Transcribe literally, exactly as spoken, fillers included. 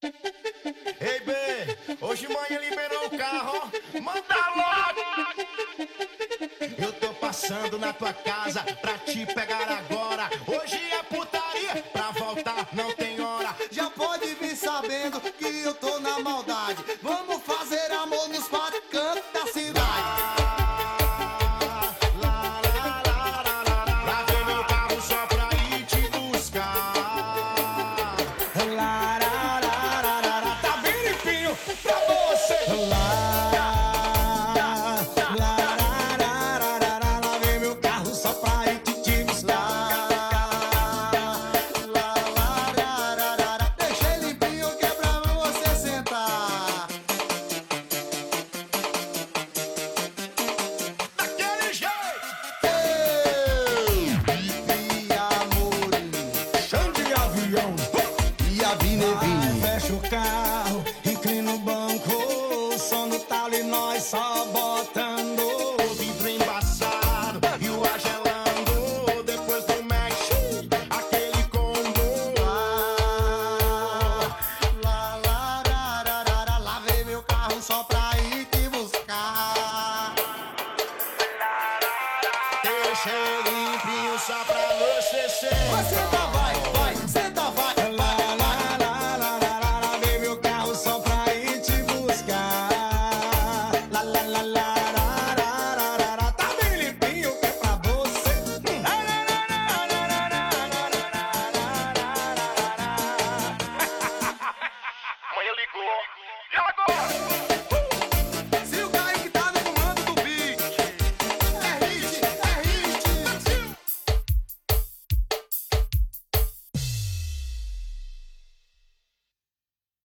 Ei, B, hoje manhã liberou o carro, ó. Manda logo! Eu tô passando na tua casa pra te pegar agora. Hoje é putaria, pra voltar não tem hora. Já pode vir sabendo que eu tô na maldade. Vamos fazer amor nos quatro cantos da cidade. Lavei meu carro só pra ir te buscar. Tá bem limpinho pra você. Lavei meu carro só pra ir te, te buscar. Deixei limpinho que é pra você sentar. Daquele jeito! E amor, Chão de avião! e a Vinevinho. Fecha o carro, inclina o banco, o som no talo e nós só bora.